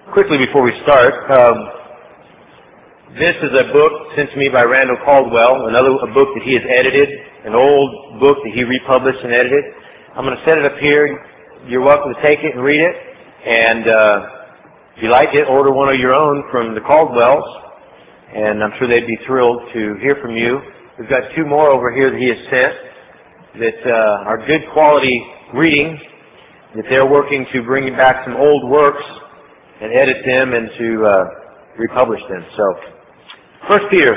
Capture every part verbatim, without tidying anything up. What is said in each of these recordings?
quickly before we start, um, this is a book sent to me by Randall Caldwell, another a book that he has edited, an old book that he republished and edited. I'm going to set it up here. You're welcome to take it and read it. And uh, if you like it, order one of your own from the Caldwells. And I'm sure they'd be thrilled to hear from you. We've got two more over here that he has sent that uh, are good quality reading, that they're working to bring back some old works and edit them and to uh, republish them. So, First Peter.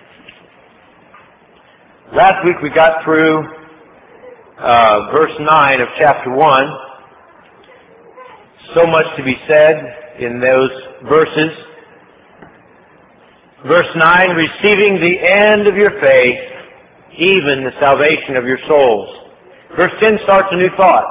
Last week we got through uh, verse nine of chapter one. So much to be said in those verses. Verse nine, receiving the end of your faith, even the salvation of your souls. Verse ten starts a new thought.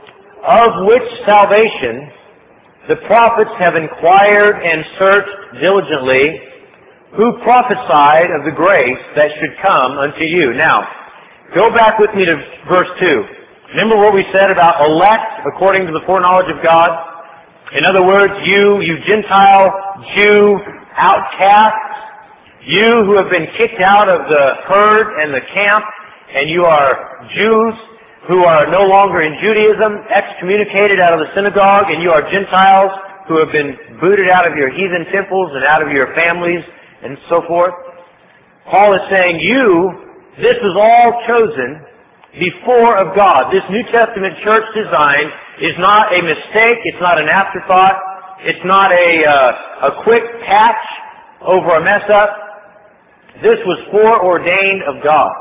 Of which salvation the prophets have inquired and searched diligently, who prophesied of the grace that should come unto you. Now, go back with me to verse two. Remember what we said about elect according to the foreknowledge of God? In other words, you, you Gentile, Jew, outcasts, you who have been kicked out of the herd and the camp, and you are Jews who are no longer in Judaism, excommunicated out of the synagogue, and you are Gentiles who have been booted out of your heathen temples and out of your families and so forth. Paul is saying, you, this was all chosen before of God. This New Testament church design is not a mistake, it's not an afterthought, it's not a, uh, a quick patch over a mess up. This was foreordained of God.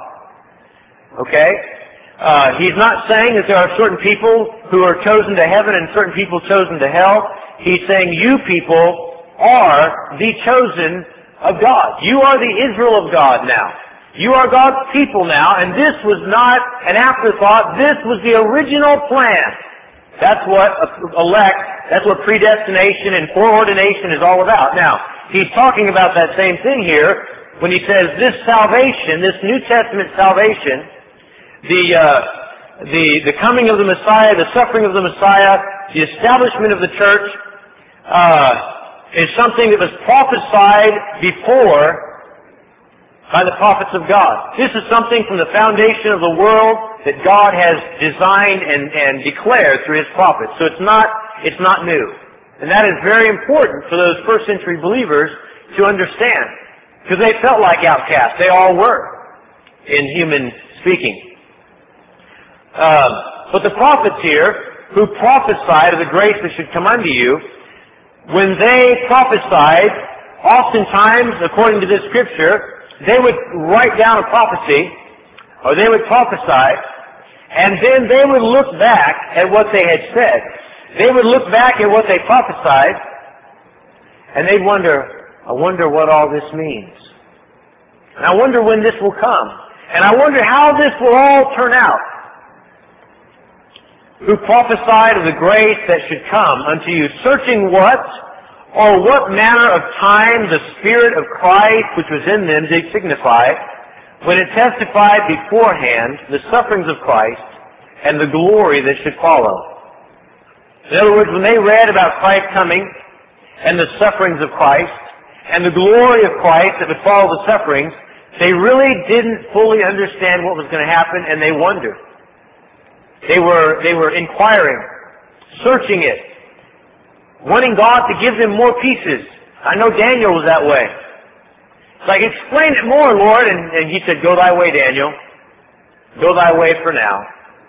Okay? Uh, he's not saying that there are certain people who are chosen to heaven and certain people chosen to hell. He's saying you people are the chosen of God. You are the Israel of God now. You are God's people now, and this was not an afterthought. This was the original plan. That's what elect, that's what predestination and foreordination is all about. Now, he's talking about that same thing here when he says this salvation, this New Testament salvation, the uh, the the coming of the Messiah, the suffering of the Messiah, the establishment of the church, uh, is something that was prophesied before by the prophets of God. This is something from the foundation of the world that God has designed and, and declared through His prophets. So it's not it's not new, and that is very important for those first century believers to understand, because they felt like outcasts. They all were, in human speaking. Um, but the prophets here, who prophesied of the grace that should come unto you, when they prophesied, oftentimes, according to this scripture, they would write down a prophecy, or they would prophesy, and then they would look back at what they had said. They would look back at what they prophesied, and they'd wonder, I wonder what all this means. And I wonder when this will come. And I wonder how this will all turn out. Who prophesied of the grace that should come unto you, searching what or what manner of time the Spirit of Christ which was in them did signify, when it testified beforehand the sufferings of Christ and the glory that should follow. In other words, when they read about Christ coming and the sufferings of Christ and the glory of Christ that would follow the sufferings, they really didn't fully understand what was going to happen, and they wondered. They were, they were inquiring, searching it, wanting God to give them more pieces. I know Daniel was that way. It's like, explain it more, Lord. And, and he said, go thy way, Daniel. Go thy way for now.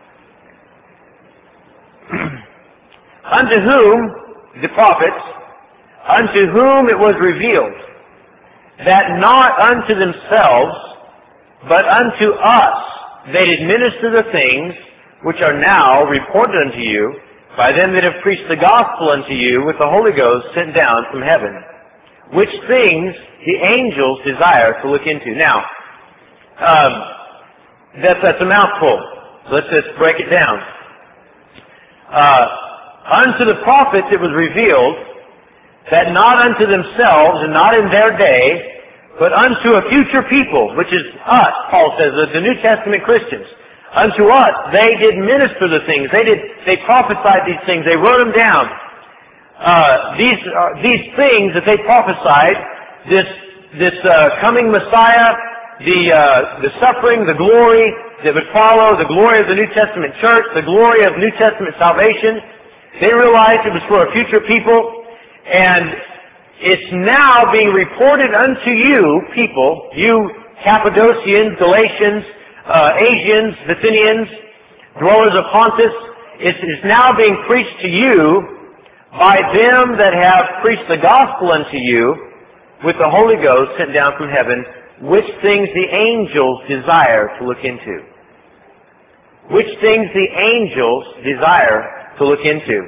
Unto whom, the prophets, unto whom it was revealed, that not unto themselves, but unto us they did minister the things which are now reported unto you by them that have preached the gospel unto you with the Holy Ghost sent down from heaven, which things the angels desire to look into. Now, um, that's, that's a mouthful. Let's just break it down. Uh, unto the prophets it was revealed that not unto themselves and not in their day, but unto a future people, which is us, Paul says, the New Testament Christians. Unto us, they did minister the things. They did. They prophesied these things. They wrote them down. uh, these uh, these things that they prophesied, this this uh, coming Messiah, the uh, the suffering, the glory that would follow, the glory of the New Testament church, the glory of New Testament salvation, they realized it was for a future people, and it's now being reported unto you, people, you Cappadocians, Galatians, uh, Asians, Bithynians, dwellers of Pontus. It is now being preached to you by them that have preached the gospel unto you with the Holy Ghost sent down from heaven, which things the angels desire to look into. Which things the angels desire to look into.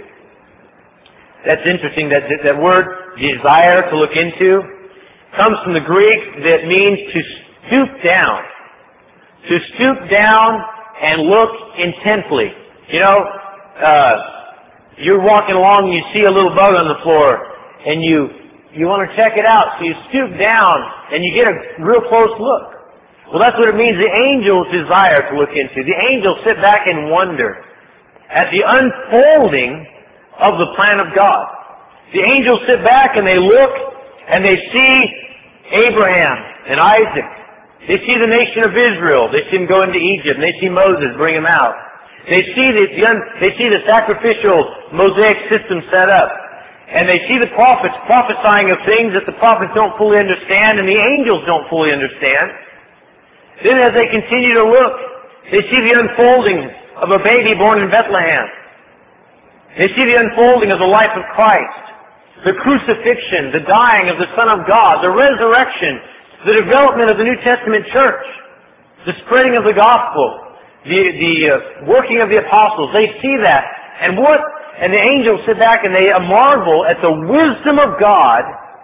That's interesting. That, that, that word, desire to look into, comes from the Greek that means to stoop down. To stoop down and look intently. You know, uh, you're walking along and you see a little bug on the floor and you, you want to check it out. So you stoop down and you get a real close look. Well, that's what it means the angels desire to look into. The angels sit back and wonder at the unfolding of the plan of God. The angels sit back and they look and they see Abraham and Isaac. They see the nation of Israel. They see them go into Egypt. And they see Moses bring them out. They see the, they see the sacrificial Mosaic system set up. And they see the prophets prophesying of things that the prophets don't fully understand and the angels don't fully understand. Then as they continue to look, they see the unfolding of a baby born in Bethlehem. They see the unfolding of the life of Christ, the crucifixion, the dying of the Son of God, the resurrection, the development of the New Testament church, the spreading of the gospel, the, the uh, working of the apostles. They see that. And what? And the angels sit back and they marvel at the wisdom of God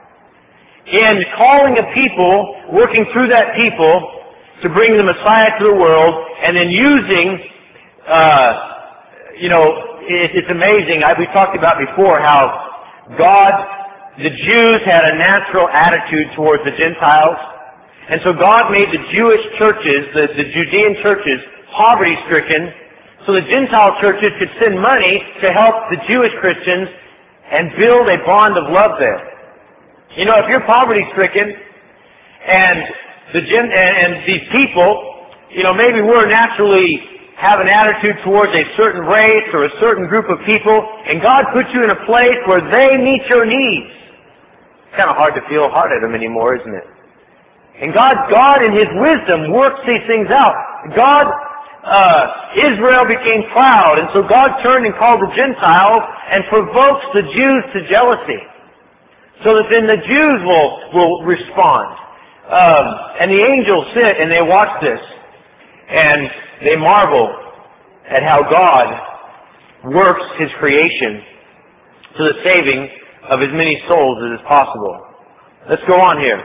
in calling a people, working through that people, to bring the Messiah to the world, and then using, uh, you know, it, it's amazing. I, we talked about before how God, the Jews had a natural attitude towards the Gentiles, and so God made the Jewish churches, the, the Judean churches, poverty-stricken, so the Gentile churches could send money to help the Jewish Christians and build a bond of love there. You know, if you're poverty-stricken, and The gen, and, and these people, you know, maybe we're naturally have an attitude towards a certain race or a certain group of people, and God puts you in a place where they meet your needs. It's kind of hard to feel hard at them anymore, isn't it? And God, God in His wisdom works these things out. God, uh, Israel became proud, and so God turned and called the Gentiles and provokes the Jews to jealousy, so that then the Jews will will respond. Um, and the angels sit and they watch this, and they marvel at how God works His creation to the saving of as many souls as is possible. Let's go on here.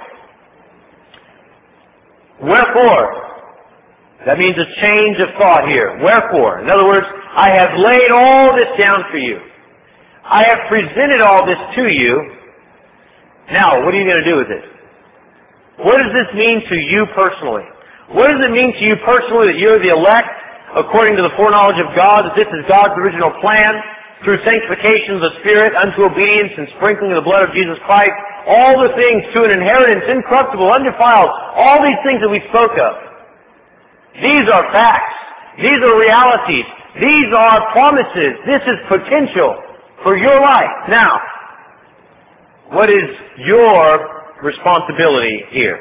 Wherefore, that means a change of thought here. Wherefore, in other words, I have laid all this down for you. I have presented all this to you. Now, what are you going to do with it? What does this mean to you personally? What does it mean to you personally that you're the elect according to the foreknowledge of God, that this is God's original plan through sanctification of the Spirit unto obedience and sprinkling of the blood of Jesus Christ, all the things to an inheritance, incorruptible, undefiled, all these things that we spoke of. These are facts. These are realities. These are promises. This is potential for your life. Now, what is your responsibility here?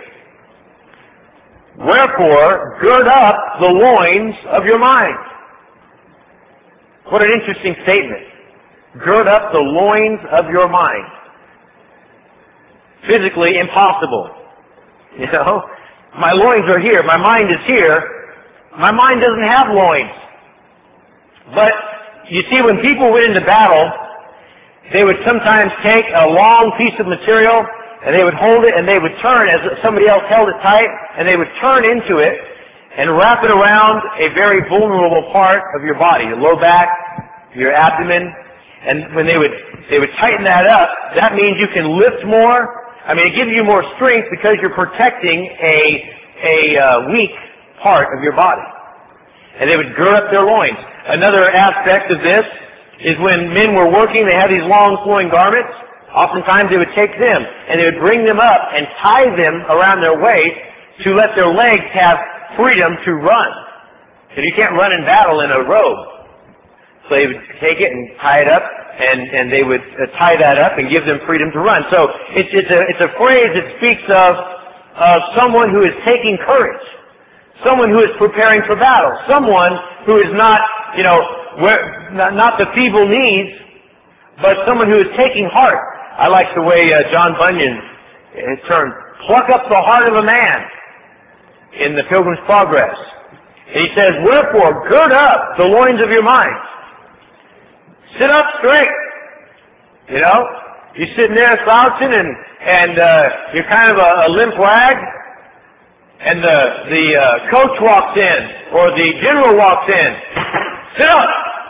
Wherefore, gird up the loins of your mind. What an interesting statement. Gird up the loins of your mind. Physically impossible. You know? My loins are here. My mind is here. My mind doesn't have loins. But, you see, when people went into battle, they would sometimes take a long piece of material and they would hold it and they would turn as somebody else held it tight, and they would turn into it and wrap it around a very vulnerable part of your body, your low back, your abdomen. And when they would they would tighten that up, that means you can lift more. I mean, it gives you more strength because you're protecting a a uh, weak part of your body. And they would gird up their loins. Another aspect of this is when men were working, they had these long flowing garments. Oftentimes they would take them and they would bring them up and tie them around their waist to let their legs have freedom to run. Because you can't run in battle in a robe. So they would take it and tie it up, and, and they would uh, tie that up and give them freedom to run. So it's, it's, a, it's a phrase that speaks of, of someone who is taking courage. Someone who is preparing for battle. Someone who is not, you know, where, not, not the feeble knees, but someone who is taking heart. I like the way uh, John Bunyan has termed, pluck up the heart of a man in the Pilgrim's Progress. And he says, wherefore, gird up the loins of your mind. Sit up straight. You know, you're sitting there slouching and, and uh, you're kind of a, a limp rag, and the, the uh, coach walks in, or the general walks in. Sit up.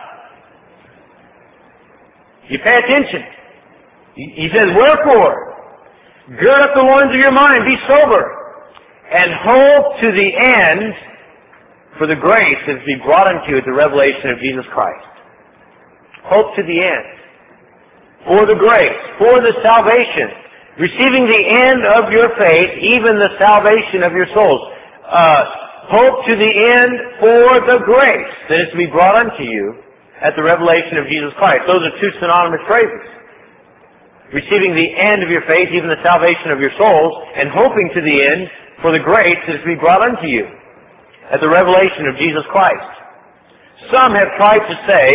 You pay attention. He says, wherefore, gird up the loins of your mind, be sober, and hope to the end for the grace that is to be brought unto you at the revelation of Jesus Christ. Hope to the end. For the grace, for the salvation, receiving the end of your faith, even the salvation of your souls. Uh, hope to the end for the grace that is to be brought unto you at the revelation of Jesus Christ. Those are two synonymous phrases. Receiving the end of your faith, even the salvation of your souls, and hoping to the end for the grace that is to be brought unto you at the revelation of Jesus Christ. Some have tried to say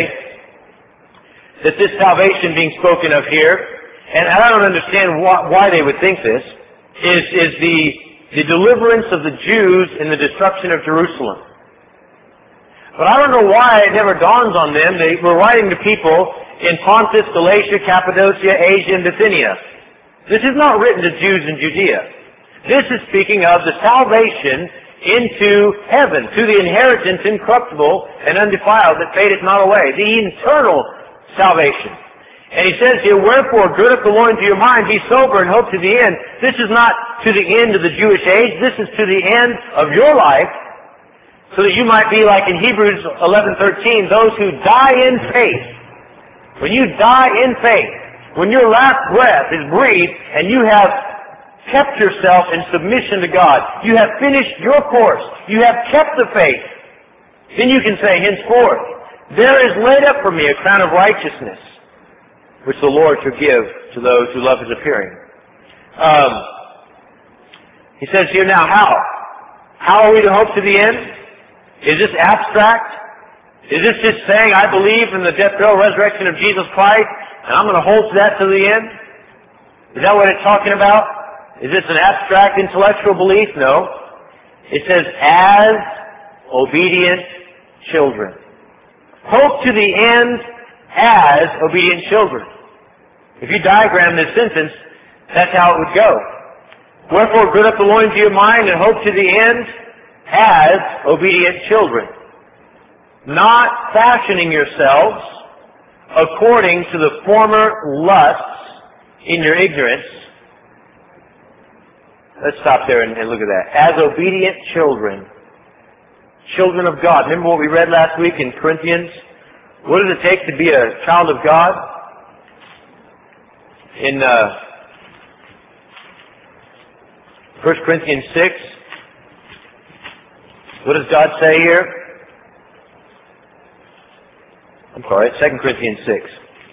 that this salvation being spoken of here, and I don't understand why, why they would think this, is, is the, the deliverance of the Jews in the destruction of Jerusalem. But I don't know why it never dawns on them. They were writing to people in Pontus, Galatia, Cappadocia, Asia, and Bithynia. This is not written to Jews in Judea. This is speaking of the salvation into heaven, to the inheritance incorruptible and undefiled that fadeth not away, the eternal salvation. And he says here, wherefore, gird up the loins of your mind, be sober, and hope to the end. This is not to the end of the Jewish age. This is to the end of your life, so that you might be like in Hebrews eleven thirteen, those who die in faith. When you die in faith, when your last breath is breathed and you have kept yourself in submission to God, you have finished your course, you have kept the faith, then you can say, henceforth, there is laid up for me a crown of righteousness, which the Lord shall give to those who love His appearing. Um, he says here now, how? How are we to hope to the end? Is this abstract? Is this just saying, I believe in the death, burial, resurrection of Jesus Christ, and I'm going to hold to that to the end? Is that what it's talking about? Is this an abstract intellectual belief? No. It says, as obedient children. Hope to the end as obedient children. If you diagram this sentence, that's how it would go. Wherefore, gird up the loins of your mind and hope to the end as obedient children. Not fashioning yourselves according to the former lusts in your ignorance. Let's stop there and, and look at that. As obedient children. Children of God. Remember what we read last week in Corinthians? What does it take to be a child of God? In uh, First Corinthians six, what does God say here? I'm sorry, Second Corinthians six.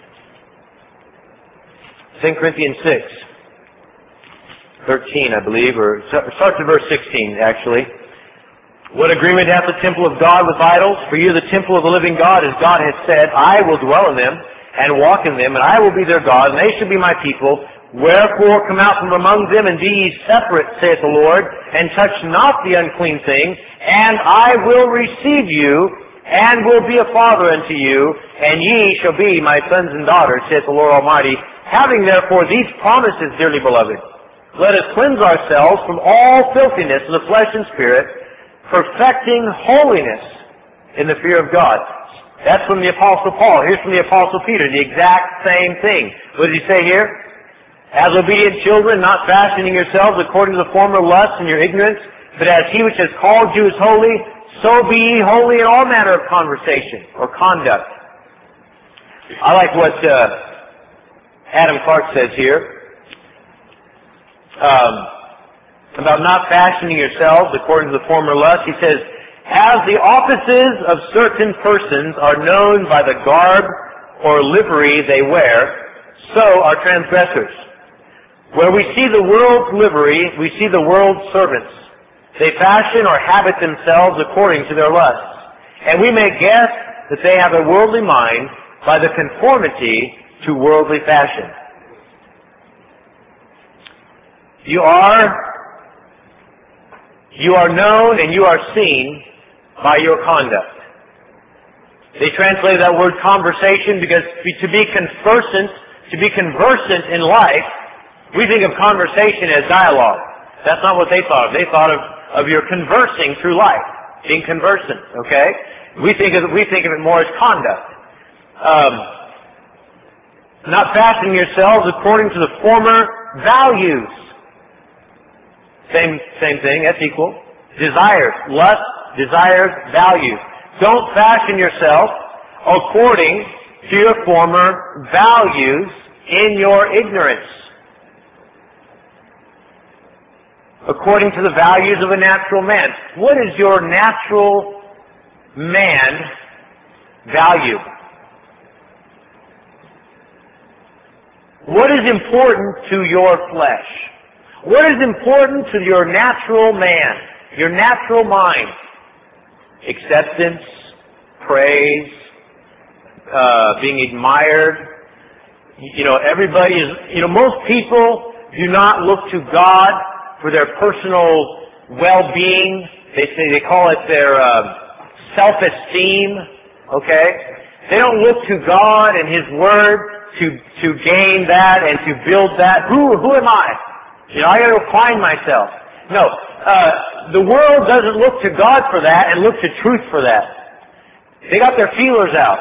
Second Corinthians six, thirteen, I believe, or it starts at verse sixteen, actually. What agreement hath the temple of God with idols? For you are the temple of the living God, as God has said, I will dwell in them, and walk in them, and I will be their God, and they shall be my people. Wherefore come out from among them, and be ye separate, saith the Lord, and touch not the unclean thing, and I will receive you, and will be a father unto you, and ye shall be my sons and daughters, saith the Lord Almighty. Having therefore these promises, dearly beloved, let us cleanse ourselves from all filthiness of the flesh and spirit, perfecting holiness in the fear of God. That's from the Apostle Paul. Here's from the Apostle Peter, the exact same thing. What does he say here? As obedient children, not fashioning yourselves according to the former lusts in your ignorance, but as He which has called you is holy, so be ye holy in all manner of conversation or conduct. I like what uh, Adam Clark says here um, about not fashioning yourselves according to the former lust. He says, as the offices of certain persons are known by the garb or livery they wear, so are transgressors. Where we see the world's livery, we see the world's servants. They fashion or habit themselves according to their lusts. And we may guess that they have a worldly mind by the conformity to worldly fashion. You are, you are known and you are seen by your conduct. They translate that word conversation because to be conversant, to be conversant in life, we think of conversation as dialogue. That's not what they thought of. They thought of, of your conversing through life, being conversant, okay? We think of, we think of it more as conduct. Um, not fashioning yourselves according to the former values. Same, same thing, that's equal. Desires, lust, desires, values. Don't fashion yourself according to your former values in your ignorance. According to the values of a natural man. What is your natural man value? What is important to your flesh? What is important to your natural man, your natural mind? Acceptance, praise, uh, being admired. You know, everybody is, you know, most people do not look to God for their personal well-being. They say, they call it their uh, self-esteem, okay? They don't look to God and His Word to, to gain that and to build that. Who, who am I? You know, I got to find myself. No, uh, the world doesn't look to God for that and look to truth for that. They got their feelers out.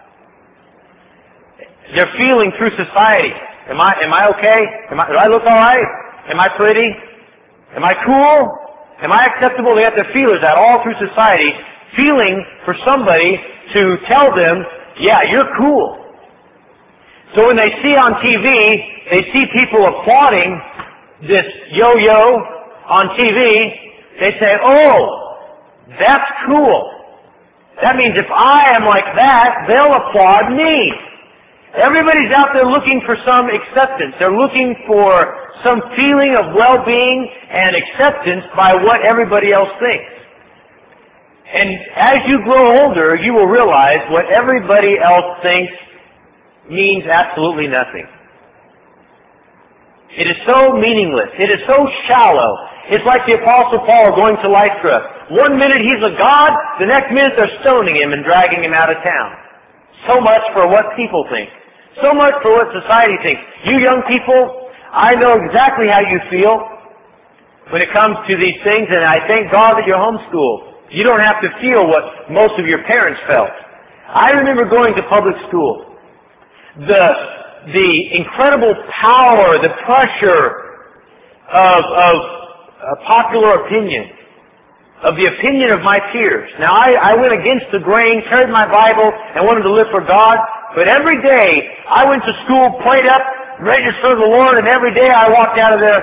They're feeling through society. Am I, am I okay? Am I, do I look alright? Am I pretty? Am I cool? Am I acceptable? They got their feelers out all through society, feeling for somebody to tell them, yeah, you're cool. So when they see on T V, they see people applauding this yo-yo on T V, they say, oh, that's cool. That means if I am like that, they'll applaud me. Everybody's out there looking for some acceptance. They're looking for some feeling of well-being and acceptance by what everybody else thinks. And as you grow older, you will realize what everybody else thinks means absolutely nothing. It is so meaningless. It is so shallow. It's like the Apostle Paul going to Lystra. One minute he's a god, the next minute they're stoning him and dragging him out of town. So much for what people think. So much for what society thinks. You young people, I know exactly how you feel when it comes to these things, and I thank God that you're homeschooled. You don't have to feel what most of your parents felt. I remember going to public school. The, the incredible power, the pressure of, of uh, popular opinion, of the opinion of my peers. Now, I, I went against the grain, carried my Bible, and wanted to live for God, but every day I went to school, prayed up, ready to serve the Lord, and every day I walked out of there,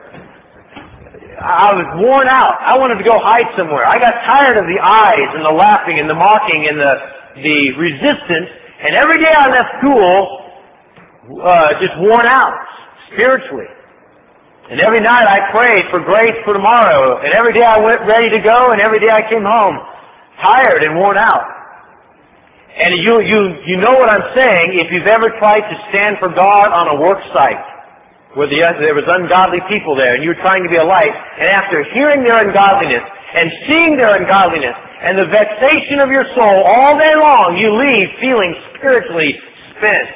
I was worn out. I wanted to go hide somewhere. I got tired of the eyes and the laughing and the mocking and the, the resistance, and every day I left school uh, just worn out spiritually. And every night I prayed for grace for tomorrow, and every day I went ready to go, and every day I came home tired and worn out. And you, you, you know what I'm saying if you've ever tried to stand for God on a work site where the, there was ungodly people there and you were trying to be a light, and after hearing their ungodliness and seeing their ungodliness and the vexation of your soul all day long, you leave feeling spiritually spent.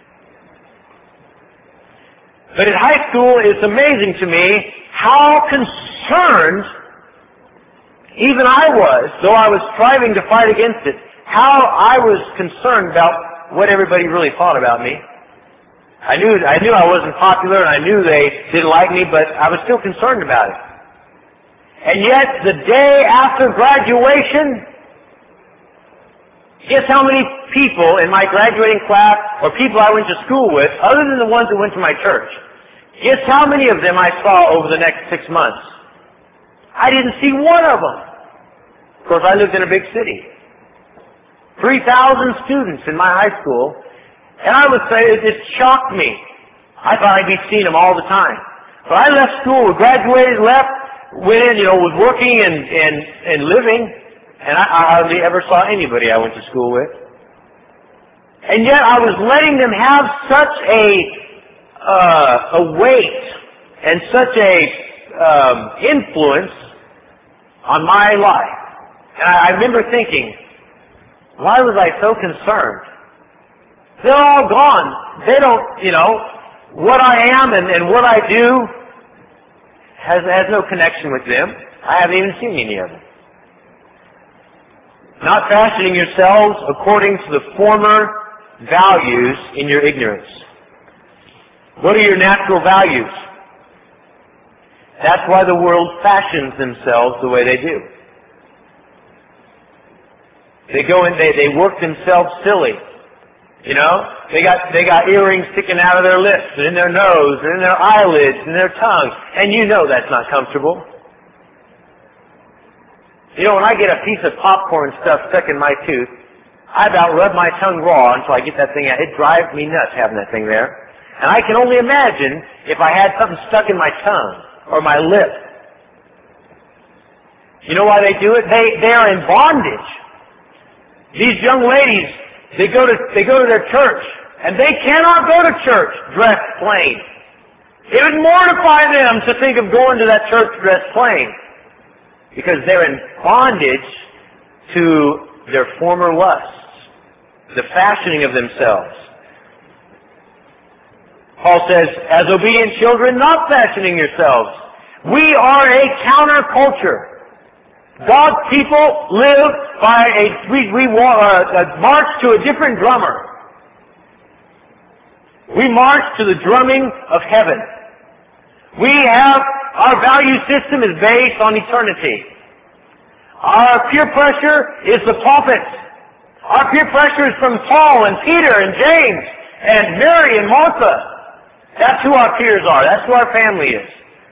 But in high school, it's amazing to me how concerned even I was, though I was striving to fight against it, how I was concerned about what everybody really thought about me. I knew I knew I wasn't popular, and I knew they didn't like me, but I was still concerned about it. And yet, the day after graduation, guess how many people in my graduating class or people I went to school with, other than the ones that went to my church, guess how many of them I saw over the next six months? I didn't see one of them. Of course, I lived in a big city. three thousand students in my high school, and I would say it, it shocked me. I thought I'd be seeing them all the time. So I left school, graduated, left, went in, you know, was working and, and, and living, and I, I hardly ever saw anybody I went to school with. And yet I was letting them have such a, uh, a weight and such a um, influence on my life. And I, I remember thinking, why was I so concerned? They're all gone. They don't, you know, what I am and, and what I do has, has no connection with them. I haven't even seen any of them. Not fashioning yourselves according to the former values in your ignorance. What are your natural values? That's why the world fashions themselves the way they do. They go in, they, they work themselves silly. You know, they got, they got earrings sticking out of their lips and in their nose and in their eyelids and their tongue. And you know that's not comfortable. You know, when I get a piece of popcorn stuff stuck in my tooth, I about rub my tongue raw until I get that thing out. It drives me nuts having that thing there. And I can only imagine if I had something stuck in my tongue or my lip. You know why they do it? They, they are in bondage. These young ladies, they go to, they go to their church, and they cannot go to church dressed plain. It would mortify them to think of going to that church dressed plain, because they're in bondage to their former lusts, the fashioning of themselves. Paul says, as obedient children, not fashioning yourselves. We are a counterculture. God's people live by a, we, we uh, march to a different drummer. We march to the drumming of heaven. We have, our value system is based on eternity. Our peer pressure is the prophets. Our peer pressure is from Paul and Peter and James and Mary and Martha. That's who our peers are. That's who our family is.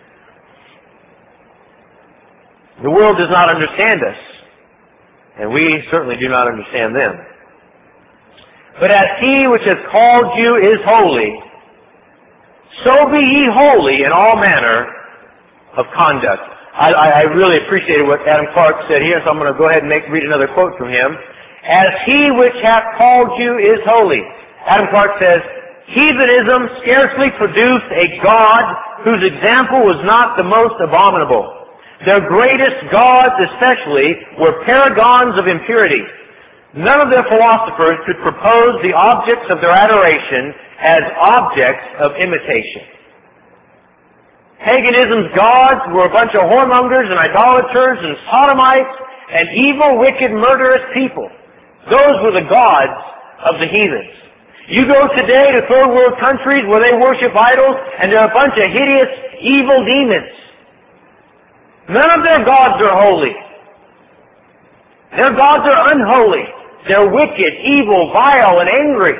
The world does not understand us, and we certainly do not understand them. But as He which has called you is holy, so be ye holy in all manner of conduct. I, I really appreciated what Adam Clark said here, so I'm going to go ahead and make, read another quote from him. As He which hath called you is holy. Adam Clark says, heathenism scarcely produced a God whose example was not the most abominable. Their greatest gods especially were paragons of impurity. None of their philosophers could propose the objects of their adoration as objects of imitation. Paganism's gods were a bunch of whoremongers and idolaters and sodomites and evil, wicked, murderous people. Those were the gods of the heathens. You go today to third world countries where they worship idols and they're a bunch of hideous, evil demons. None of their gods are holy. Their gods are unholy. They're wicked, evil, vile, and angry.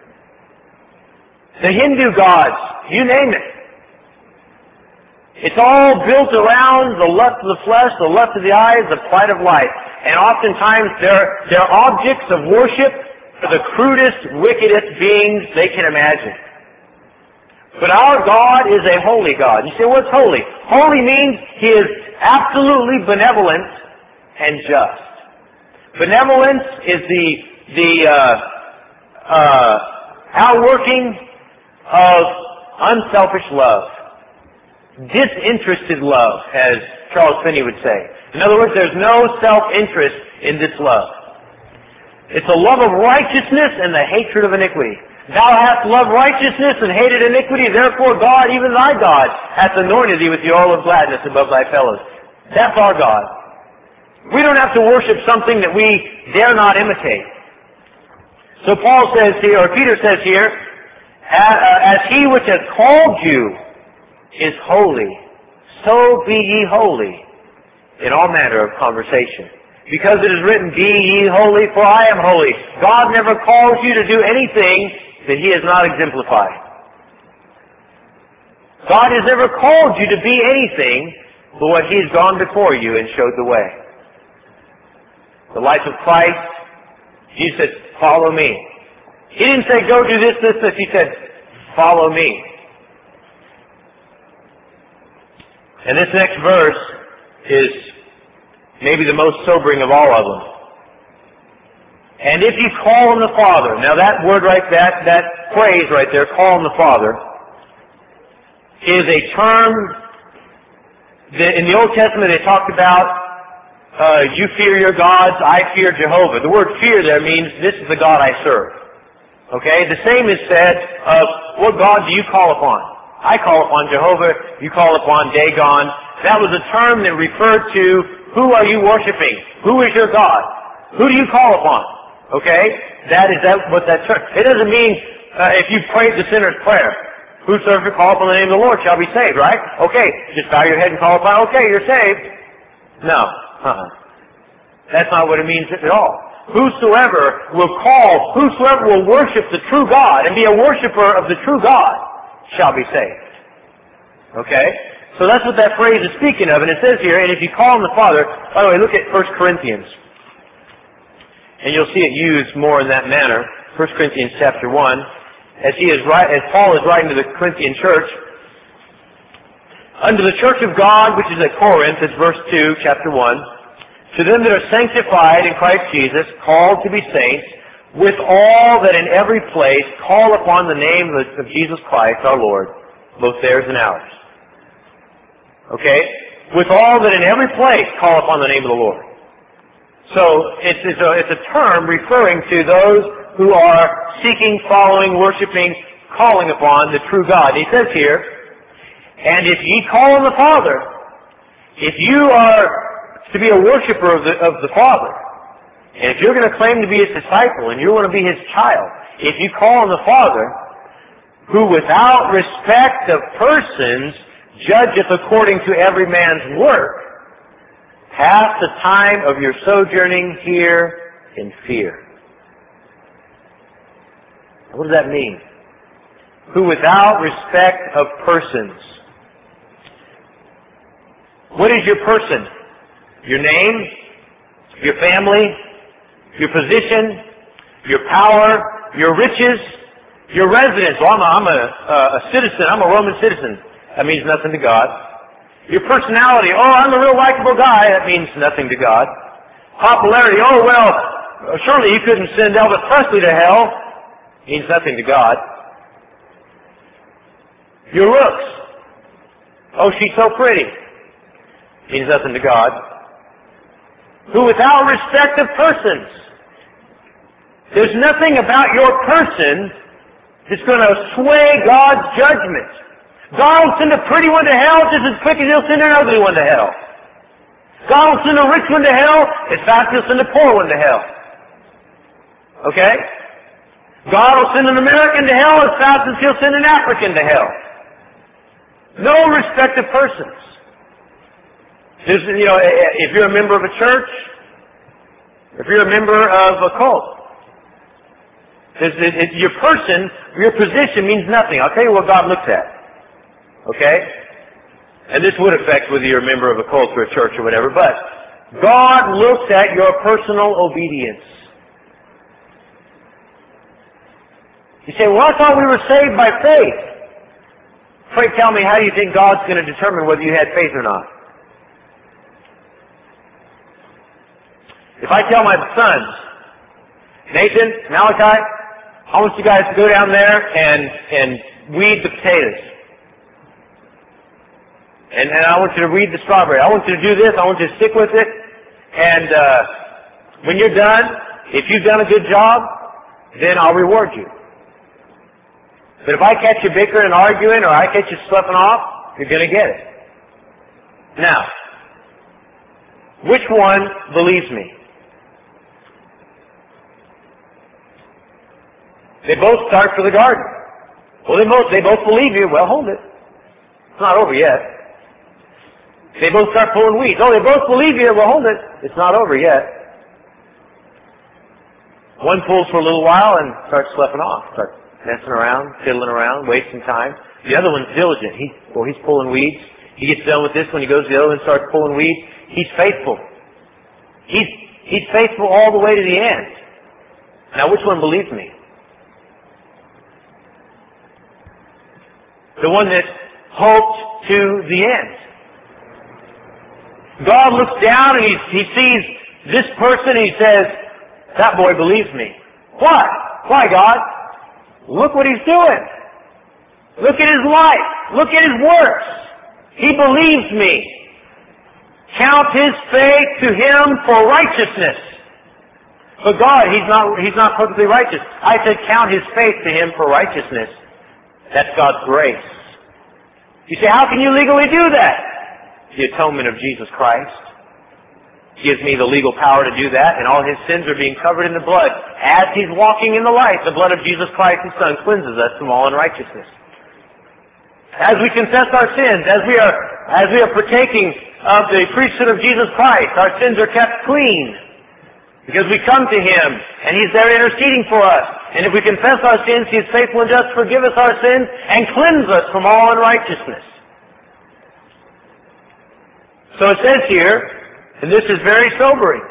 The Hindu gods, you name it. It's all built around the lust of the flesh, the lust of the eyes, the pride of life. And oftentimes they're, they're objects of worship for the crudest, wickedest beings they can imagine. But our God is a holy God. You say, what's holy? Holy means He is absolutely benevolent and just. Benevolence is the the uh, uh, outworking of unselfish love, disinterested love, as Charles Finney would say. In other words, there's no self-interest in this love. It's a love of righteousness and the hatred of iniquity. Thou hast loved righteousness and hated iniquity, therefore God, even thy God, hath anointed thee with the oil of gladness above thy fellows. That's our God. We don't have to worship something that we dare not imitate. So Paul says here, or Peter says here, as He which hath called you is holy, so be ye holy in all manner of conversation. Because it is written, be ye holy, for I am holy. God never calls you to do anything that He has not exemplified. God has never called you to be anything but what He's gone before you and showed the way. The life of Christ, Jesus said, follow me. He didn't say, go do this, this, this. He said, follow me. And this next verse is maybe the most sobering of all of them. And if you call on the Father, now that word right, that, that phrase right there, call on the Father, is a term that in the Old Testament they talked about, uh, you fear your gods, I fear Jehovah. The word fear there means this is the God I serve. Okay? The same is said of what God do you call upon? I call upon Jehovah, you call upon Dagon. That was a term that referred to who are you worshiping? Who is your God? Who do you call upon? Okay? That is that what that term. It doesn't mean uh, if you prayed the sinner's prayer, whosoever call upon the name of the Lord shall be saved, right? Okay, just bow your head and call upon, okay, you're saved. No. Uh-uh. That's not what it means at all. Whosoever will call, whosoever will worship the true God and be a worshiper of the true God shall be saved. Okay? So that's what that phrase is speaking of. And it says here, and if you call on the Father, by the way, look at First Corinthians. And you'll see it used more in that manner. First Corinthians chapter one. As he is as Paul is writing to the Corinthian church, unto the church of God, which is at Corinth, it's verse two, chapter one, to them that are sanctified in Christ Jesus, called to be saints, with all that in every place call upon the name of Jesus Christ our Lord, both theirs and ours. Okay? With all that in every place call upon the name of the Lord. So it's, it's, a, it's a term referring to those who are seeking, following, worshiping, calling upon the true God. He says here, and if ye call on the Father, if you are to be a worshiper of the, of the Father, and if you're going to claim to be His disciple, and you want to be His child, if you call on the Father, who without respect of persons judgeth according to every man's work, pass the time of your sojourning here in fear. What does that mean? Who without respect of persons. What is your person? Your name? Your family? Your position? Your power? Your riches? Your residence? Well, I'm a, I'm a, a citizen. I'm a Roman citizen. That means nothing to God. Your personality. Oh, I'm a real likable guy. That means nothing to God. Popularity. Oh, well, surely you couldn't send Elvis Presley to hell. Means nothing to God. Your looks. Oh, she's so pretty. Means nothing to God. Who without respect of persons. There's nothing about your person that's going to sway God's judgment. God will send a pretty one to hell just as quick as He'll send an ugly one to hell. God will send a rich one to hell as fast as He'll send a poor one to hell. Okay? God will send an American to hell as fast as He'll send an African to hell. No respect of persons. There's, you know, if you're a member of a church, if you're a member of a cult, it, it, your person, your position means nothing. I'll tell you what God looks at. Okay? And this would affect whether you're a member of a cult or a church or whatever, but God looks at your personal obedience. You say, well, I thought we were saved by faith. Pray tell me, how do you think God's going to determine whether you had faith or not? If I tell my sons, Nathan, Malachi, I want you guys to go down there and, and weed the potatoes. And, and I want you to weed the strawberry. I want you to do this. I want you to stick with it. And uh, when you're done, if you've done a good job, then I'll reward you. But if I catch you bickering and arguing, or I catch you sloughing off, you're going to get it. Now, which one believes me? They both start for the garden. Well, they both, they both believe you. Well, hold it. It's not over yet. They both start pulling weeds. Oh, they both believe you. Well, hold it. It's not over yet. One pulls for a little while and starts sloughing off, starts messing around, fiddling around, wasting time. The other one's diligent. He, well, he's pulling weeds. He gets done with this one. He goes to the other one and starts pulling weeds. He's faithful. He's, he's faithful all the way to the end. Now, which one believes me? The one that hoped to the end. God looks down and he, he sees this person and he says, that boy believes me. Why? Why, God? Look what he's doing. Look at his life. Look at his works. He believes me. Count his faith to him for righteousness. But God, he's not, he's not perfectly righteous. I said count his faith to him for righteousness. That's God's grace. You say, how can you legally do that? The atonement of Jesus Christ gives me the legal power to do that, and all his sins are being covered in the blood. As he's walking in the light, the blood of Jesus Christ, his Son, cleanses us from all unrighteousness. As we confess our sins, as we are, as we are partaking of the priesthood of Jesus Christ, our sins are kept clean. Because we come to him, and he's there interceding for us. And if we confess our sins, he is faithful and just to forgive us our sins and cleanse us from all unrighteousness. So it says here, and this is very sobering.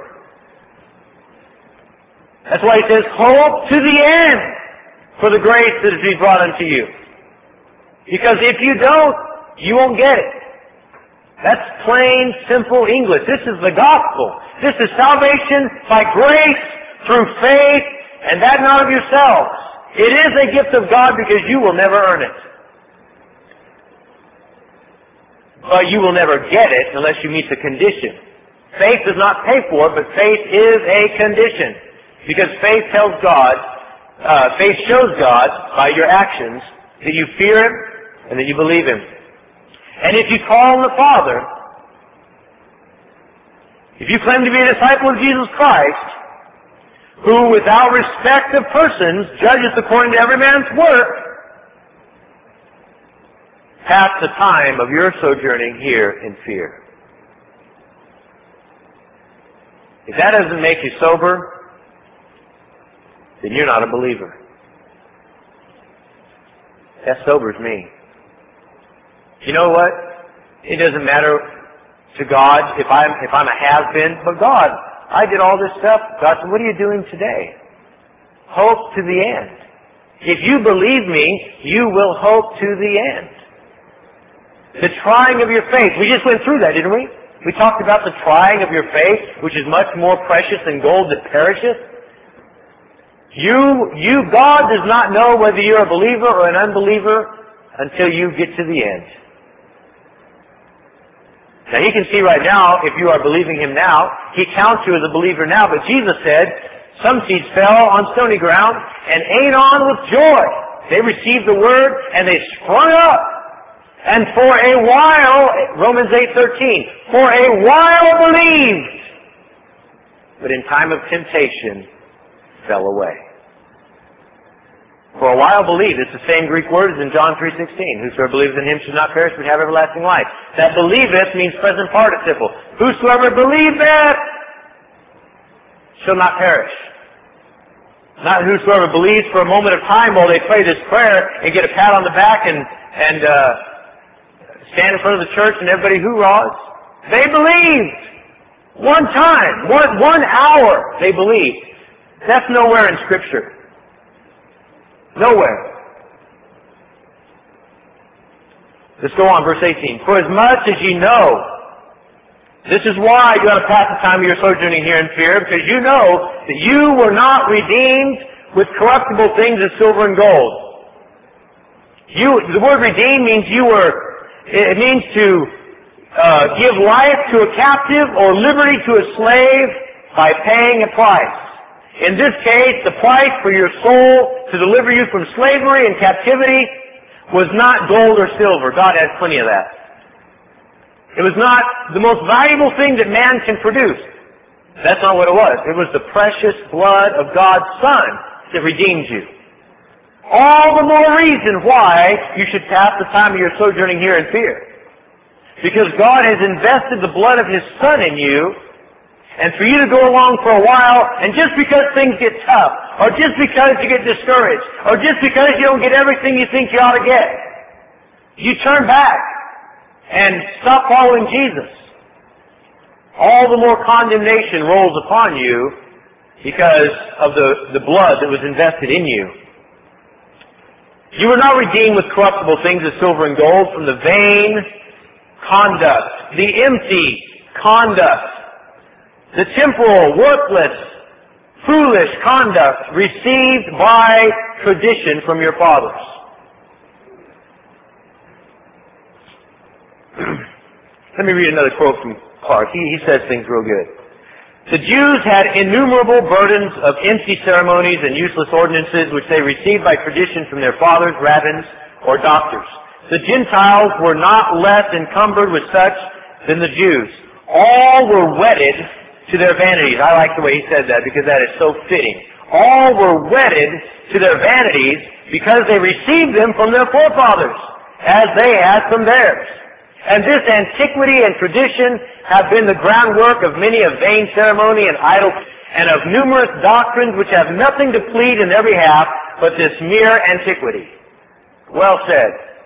That's why he says, hope to the end for the grace that is to be brought unto you. Because if you don't, you won't get it. That's plain, simple English. This is the gospel. This is salvation by grace through faith, and that not of yourselves. It is a gift of God because you will never earn it. But you will never get it unless you meet the condition. Faith does not pay for it, but faith is a condition. Because faith tells God, uh, faith shows God by your actions that you fear him and that you believe him. And if you call on the Father, if you claim to be a disciple of Jesus Christ, who without respect of persons judges according to every man's work, pass the time of your sojourning here in fear. If that doesn't make you sober, then you're not a believer. That sobers me. You know what? It doesn't matter to God if I'm if I'm a has-been, but God, I did all this stuff. God said, what are you doing today? Hope to the end. If you believe me, you will hope to the end. The trying of your faith. We just went through that, didn't we? We talked about the trying of your faith, which is much more precious than gold that perisheth. You, you, God does not know whether you're a believer or an unbeliever until you get to the end. Now he can see right now, if you are believing him now, he counts you as a believer now, but Jesus said, some seeds fell on stony ground and ate on with joy. They received the word and they sprung up. And for a while, Romans eight thirteen, for a while believed, but in time of temptation fell away. For a while believed. It's the same Greek word as in John three sixteen. Whosoever believes in him should not perish but have everlasting life. That believeth means present participle. Whosoever believeth shall not perish. Not whosoever believes for a moment of time while they pray this prayer and get a pat on the back and, and uh, stand in front of the church and everybody hoorahs. They believed. One time. One, one hour they believed. That's nowhere in Scripture. Nowhere. Let's go on, verse eighteen. For as much as ye know, this is why you ought to pass the time of your sojourning here in fear, because you know that you were not redeemed with corruptible things as silver and gold. You, the word redeemed means you were, it means to uh, give life to a captive or liberty to a slave by paying a price. In this case, the price for your soul to deliver you from slavery and captivity was not gold or silver. God has plenty of that. It was not the most valuable thing that man can produce. That's not what it was. It was the precious blood of God's Son that redeemed you. All the more reason why you should pass the time of your sojourning here in fear. Because God has invested the blood of His Son in you, and for you to go along for a while, and just because things get tough, or just because you get discouraged, or just because you don't get everything you think you ought to get, you turn back and stop following Jesus. All the more condemnation rolls upon you because of the, the blood that was invested in you. You were not redeemed with corruptible things as silver and gold from the vain conduct, the empty conduct, the temporal, worthless, foolish conduct received by tradition from your fathers. Let me read another quote from Clark. He, he says things real good. The Jews had innumerable burdens of empty ceremonies and useless ordinances which they received by tradition from their fathers, rabbins, or doctors. The Gentiles were not less encumbered with such than the Jews. All were wedded to their vanities. I like the way he said that because that is so fitting. All were wedded to their vanities because they received them from their forefathers, as they had from theirs. And this antiquity and tradition have been the groundwork of many a vain ceremony and idol, and of numerous doctrines which have nothing to plead in their behalf but this mere antiquity. Well said.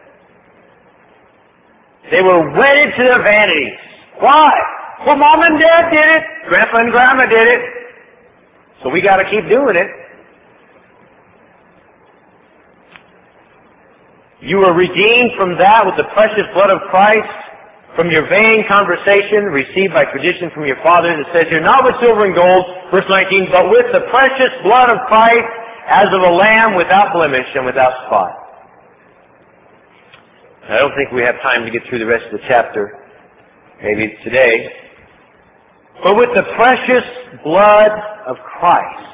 They were wedded to their vanities. Why? Well, Mom and Dad did it. Grandpa and Grandma did it. So we got to keep doing it. You were redeemed from that with the precious blood of Christ, from your vain conversation received by tradition from your fathers. It says here, not with silver and gold, verse nineteen, but with the precious blood of Christ as of a lamb without blemish and without spot. I don't think we have time to get through the rest of the chapter, maybe today. But with the precious blood of Christ.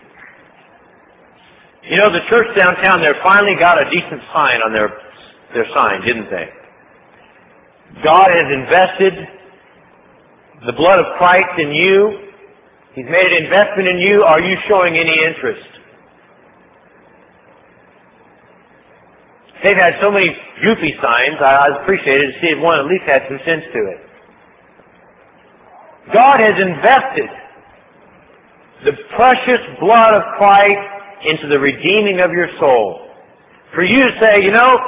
You know, the church downtown there finally got a decent sign on their, their sign, didn't they? God has invested the blood of Christ in you. He's made an investment in you. Are you showing any interest? They've had so many goofy signs. I, I appreciated to see if one at least had some sense to it. God has invested the precious blood of Christ into the redeeming of your soul. For you to say, you know,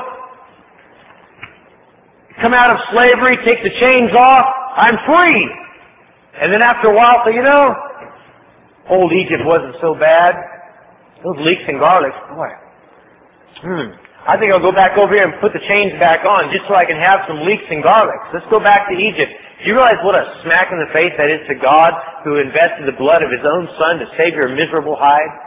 come out of slavery, take the chains off, I'm free. And then after a while say, you know, old Egypt wasn't so bad. Those leeks and garlics, boy. Hmm. I think I'll go back over here and put the chains back on just so I can have some leeks and garlics. Let's go back to Egypt. Do you realize what a smack in the face that is to God who invested the blood of His own Son to save your miserable hide?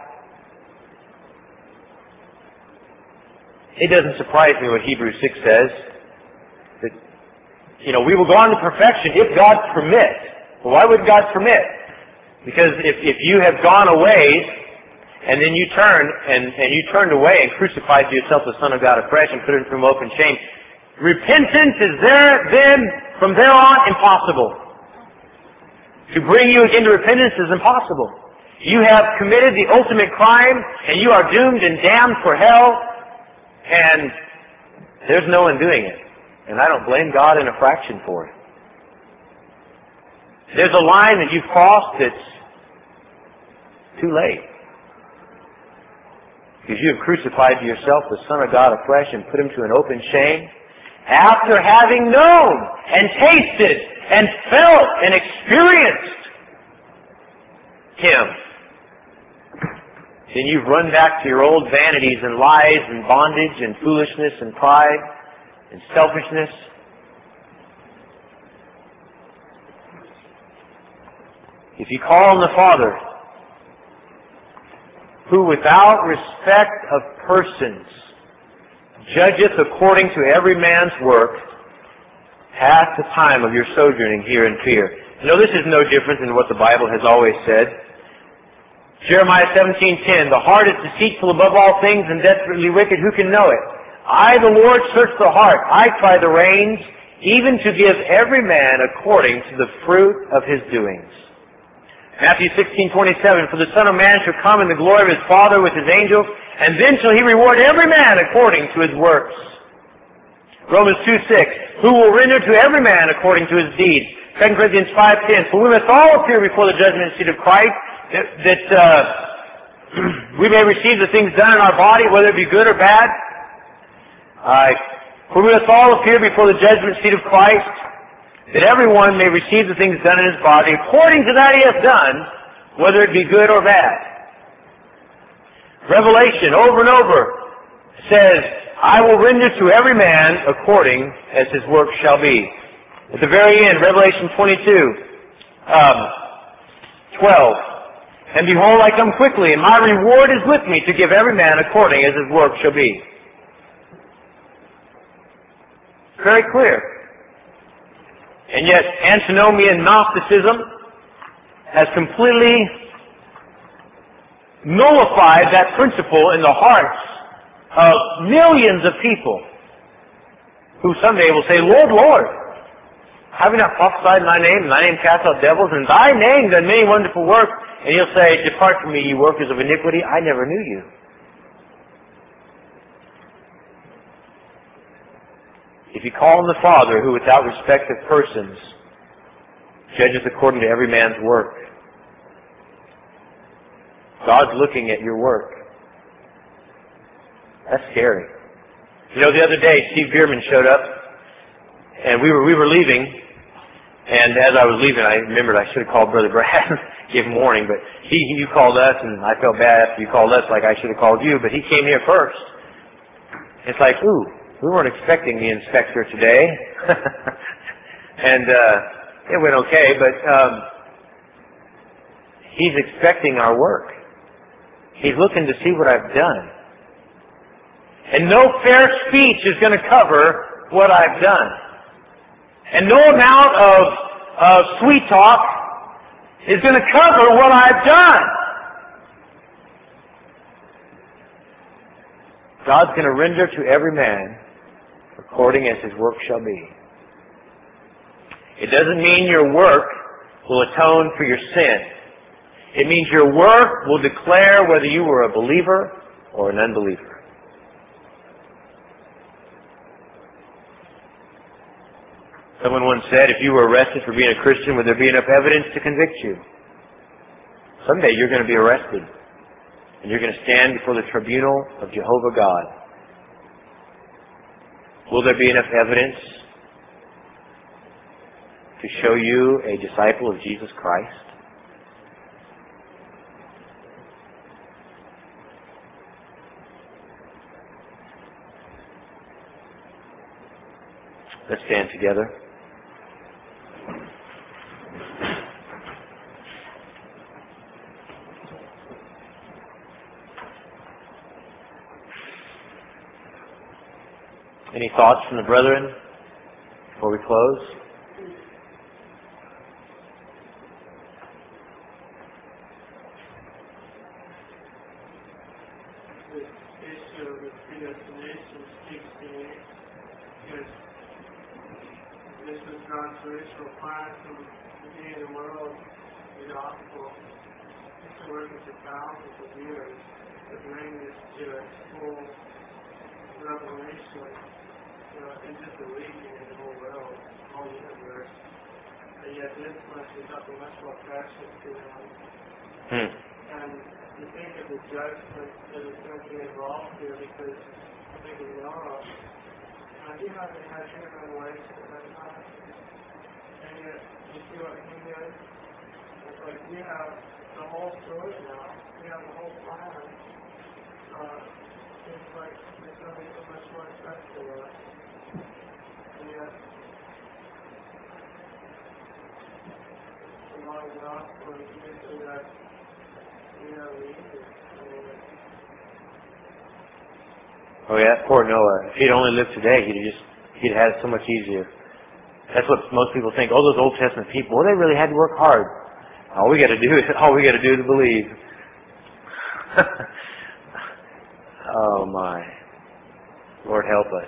It doesn't surprise me what Hebrews six says. That, you know, we will go on to perfection if God permits. Well, why would God permit? Because if, if you have gone away and then you turn and, and you turned away and crucified to yourself the Son of God afresh and put Him from open shame, repentance is there then from there on impossible. To bring you again to repentance is impossible. You have committed the ultimate crime and you are doomed and damned for hell. And there's no undoing it. And I don't blame God in a fraction for it. There's a line that you've crossed that's too late. Because you have crucified to yourself the Son of God afresh and put Him to an open shame. After having known and tasted and felt and experienced Him. Then you've run back to your old vanities and lies and bondage and foolishness and pride and selfishness. If you call on the Father, who without respect of persons judgeth according to every man's work, hath the time of your sojourning here in fear. You know, this is no different than what the Bible has always said. Jeremiah seventeen ten, the heart is deceitful above all things and desperately wicked. Who can know it? I, the Lord, search the heart. I try the reins, even to give every man according to the fruit of his doings. Matthew sixteen twenty-seven, for the Son of Man shall come in the glory of His Father with His angels, and then shall He reward every man according to his works. Romans two six, who will render to every man according to his deeds. Second Corinthians five ten, for we must all appear before the judgment seat of Christ, that, that uh, we may receive the things done in our body, whether it be good or bad. Uh, for we must all appear before the judgment seat of Christ, that everyone may receive the things done in his body according to that he hath done, whether it be good or bad. Revelation over and over says, I will render to every man according as his work shall be. At the very end, Revelation twenty-two, um, twelve, and behold, I come quickly, and my reward is with me to give every man according as his work shall be. Very clear. And yet, antinomian Gnosticism has completely nullified that principle in the hearts of millions of people who someday will say, Lord, Lord, have you not prophesied in thy name, and thy name cast out devils, and in thy name done many wonderful works? And he'll say, depart from me, ye workers of iniquity, I never knew you. If you call on the Father, who without respect of persons judges according to every man's work, God's looking at your work. That's scary. You know, the other day, Steve Bierman showed up, and we were we were leaving, and as I was leaving, I remembered I should have called Brother Brad, give him warning, but he you called us, and I felt bad after you called us, like I should have called you, but he came here first. It's like, ooh, we weren't expecting the inspector today, and uh, it went okay, but um, he's expecting our work. He's looking to see what I've done. And no fair speech is going to cover what I've done. And no amount of, of sweet talk is going to cover what I've done. God's going to render to every man according as his work shall be. It doesn't mean your work will atone for your sin. It means your work will declare whether you were a believer or an unbeliever. Someone once said, if you were arrested for being a Christian, would there be enough evidence to convict you? Someday you're going to be arrested, and you're going to stand before the tribunal of Jehovah God. Will there be enough evidence to show you a disciple of Jesus Christ? Let's stand together. Any thoughts from the brethren before we close? This issue of the predestination speaks to me because this was God's original plan from the beginning of the world, the gospel. It's been working for thousands of years to bring this to its full revelation. Uh, and just a leading in the whole world, the whole universe. And yet this much is up a much more precious to them. Hmm. And you think of the judgment that is going to be involved here because I think of Noah. And he hasn't had human revelation at that time. And yet, you see what he did? It's like we have the whole story now. We have the whole plan. Uh, it's like it's going to be so much more special to us. And yet, along the gospel, you see that we are leaders. Oh yeah, poor Noah. If he'd only lived today, he'd just he'd had it so much easier. That's what most people think. Oh, those Old Testament people, well, they really had to work hard. All we got to do is all we got to do is believe. Oh my, Lord, help us.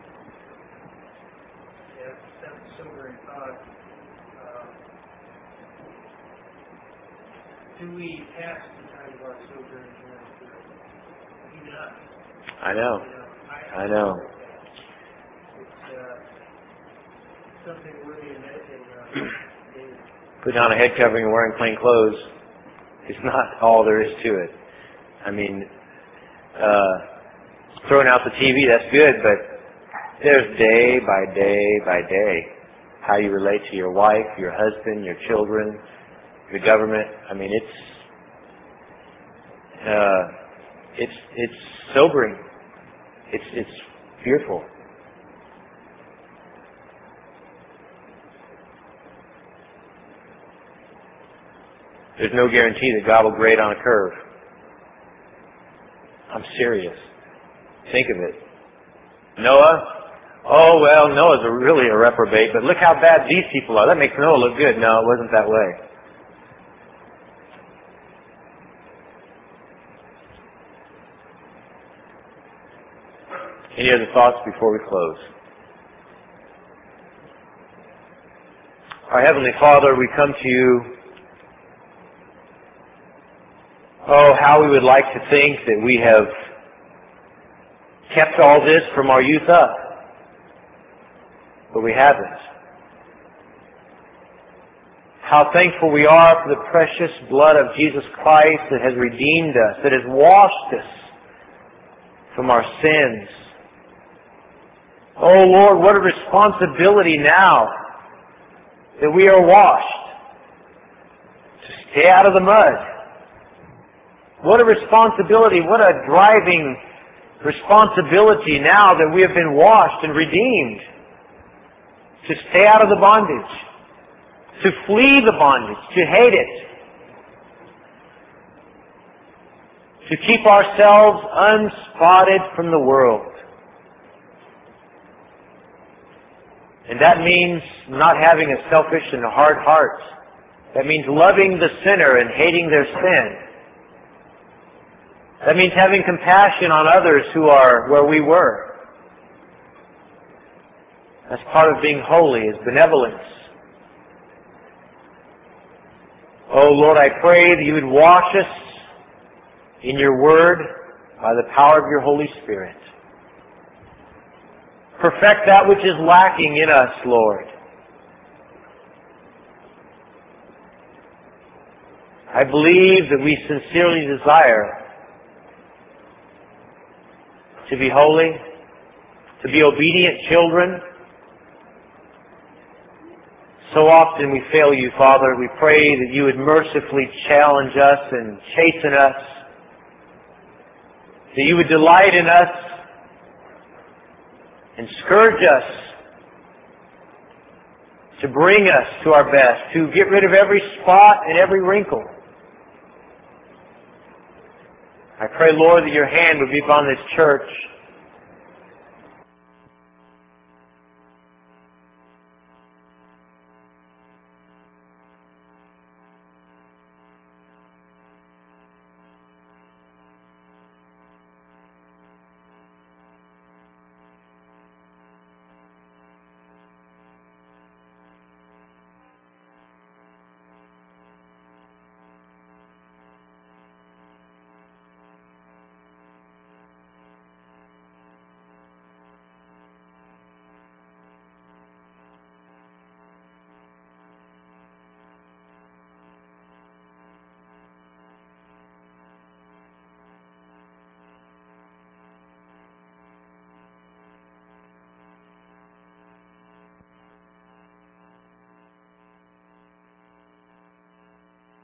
Do we have to kind of our children I know. I know. It's, uh, uh, something worthy of meditating on. Putting on a head covering and wearing plain clothes is not all there is to it. I mean, uh, throwing out the T V, that's good, but there's day by day by day how you relate to your wife, your husband, your children, the government. I mean, it's uh, it's it's sobering. It's it's fearful. There's no guarantee that God will grade on a curve. I'm serious. Think of it. Noah? Oh, well, Noah's a really a reprobate, but look how bad these people are. That makes Noah look good. No, it wasn't that way. Any other thoughts before we close? Our Heavenly Father, we come to you. Oh, how we would like to think that we have kept all this from our youth up. But we haven't. How thankful we are for the precious blood of Jesus Christ that has redeemed us, that has washed us from our sins. Oh Lord, what a responsibility now that we are washed to stay out of the mud. What a responsibility, what a driving responsibility now that we have been washed and redeemed to stay out of the bondage, to flee the bondage, to hate it, to keep ourselves unspotted from the world. And that means not having a selfish and a hard heart. That means loving the sinner and hating their sin. That means having compassion on others who are where we were. That's part of being holy, is benevolence. Oh Lord, I pray that you would wash us in your word by the power of your Holy Spirit. Perfect that which is lacking in us, Lord. I believe that we sincerely desire to be holy, to be obedient children. So often we fail you, Father. We pray that you would mercifully challenge us and chasten us, that you would delight in us and scourge us to bring us to our best, to get rid of every spot and every wrinkle. I pray, Lord, that your hand would be upon this church